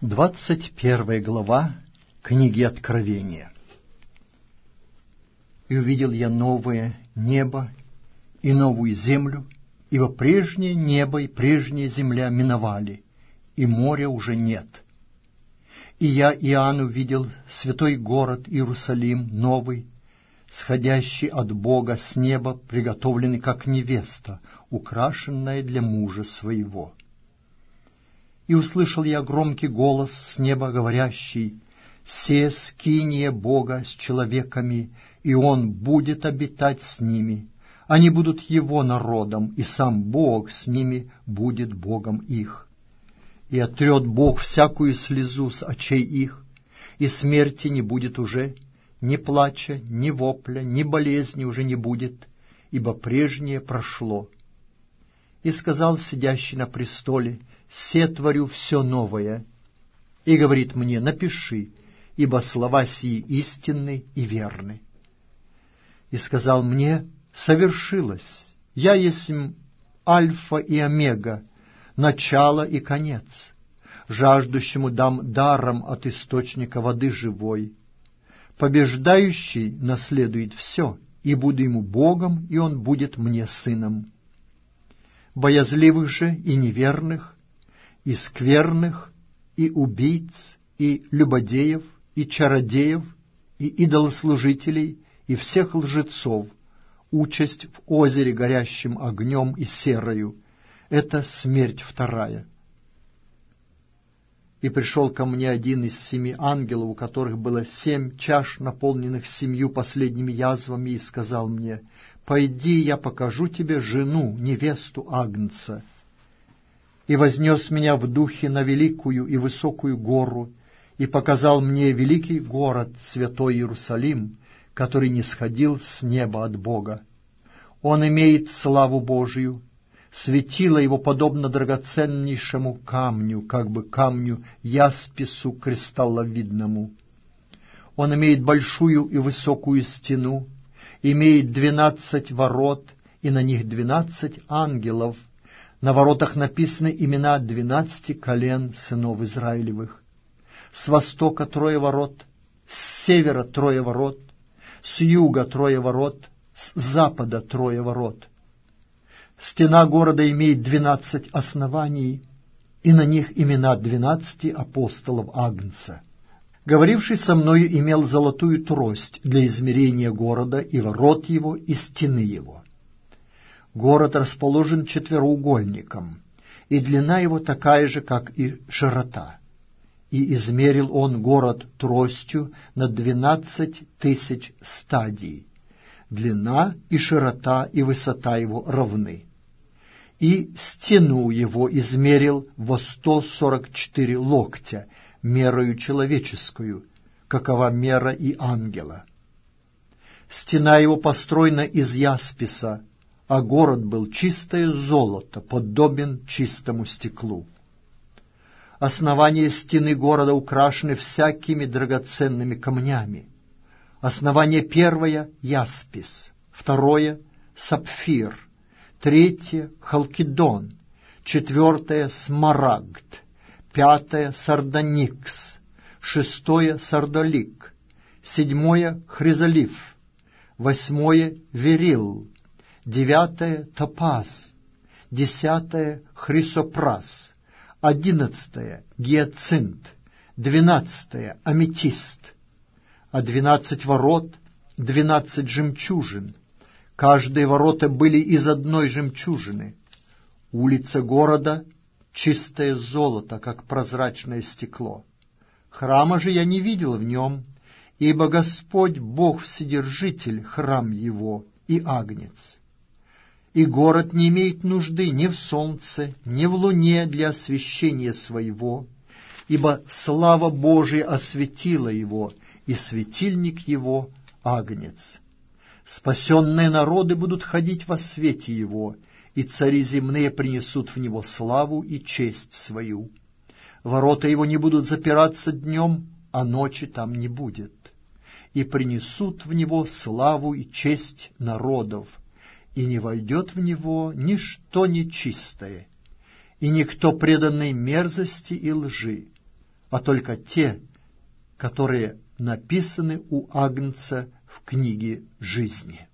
21 глава книги Откровения. «И увидел я новое небо и новую землю, ибо прежнее небо и прежняя земля миновали, и моря уже нет. И я, Иоанн, увидел святой город Иерусалим новый, сходящий от Бога с неба, приготовленный как невеста, украшенная для мужа своего. И услышал я громкий голос с неба, говорящий: «Се скиния Бога с человеками, и Он будет обитать с ними. Они будут Его народом, и сам Бог с ними будет Богом их. И отрет Бог всякую слезу с очей их, и смерти не будет уже, ни плача, ни вопля, ни болезни уже не будет, ибо прежнее прошло. И сказал сидящий на престоле: се творю все новое. И говорит мне: напиши, ибо слова сии истинны и верны. И сказал мне: совершилось. Я есмь Альфа и Омега, начало и конец. Жаждущему дам даром от источника воды живой. Побеждающий наследует все, и буду ему Богом, и он будет мне сыном. Боязливых же и неверных, и скверных, и убийц, и любодеев, и чародеев, и идолослужителей, и всех лжецов, участь в озере, горящим огнем и серою. Это смерть вторая. И пришел ко мне один из 7 ангелов, у которых было 7 чаш, наполненных 7 последними язвами, и сказал мне: «Пойди, я покажу тебе жену, невесту Агнца». И вознес меня в духе на великую и высокую гору, и показал мне великий город, святой Иерусалим, который нисходил с неба от Бога. Он имеет славу Божию, светило его подобно драгоценнейшему камню, как бы камню яспису кристалловидному. Он имеет большую и высокую стену, имеет 12 ворот, и на них 12 ангелов. На воротах написаны имена 12 колен сынов Израилевых. С востока 3 ворот, с севера 3 ворот, с юга 3 ворот, с запада 3 ворот. Стена города имеет 12 оснований, и на них имена 12 апостолов Агнца. Говоривший со мною имел золотую трость для измерения города, и ворот его, и стены его. Город расположен четвероугольником, и длина его такая же, как и широта. И измерил он город тростью на 12 000 стадий. Длина и широта и высота его равны. И стену его измерил во 144 локтя, мерою человеческую, какова мера и ангела. Стена его построена из ясписа, а город был чистое золото, подобен чистому стеклу. Основания стены города украшены всякими драгоценными камнями. Основание первое — яспис, второе — сапфир, третье — халкидон, четвертое — смарагд, пятое — сардоникс, шестое — сардолик, седьмое — хризолиф, восьмое — верил, девятое — топаз, десятое — хрисопрас, 11 — гиацинт, 12 — аметист, а 12 ворот — 12 жемчужин. Каждые ворота были из одной жемчужины. Улица города — чистое золото, как прозрачное стекло. Храма же я не видел в нем, ибо Господь Бог Вседержитель — храм его и Агнец. И город не имеет нужды ни в солнце, ни в луне для освещения своего, ибо слава Божия осветила его, и светильник его — Агнец. Спасенные народы будут ходить во свете его, и цари земные принесут в него славу и честь свою. Ворота его не будут запираться днем, а ночи там не будет. И принесут в него славу и честь народов, и не войдет в него ничто нечистое, и никто преданный мерзости и лжи, а только те, которые написаны у Агнца в книге жизни.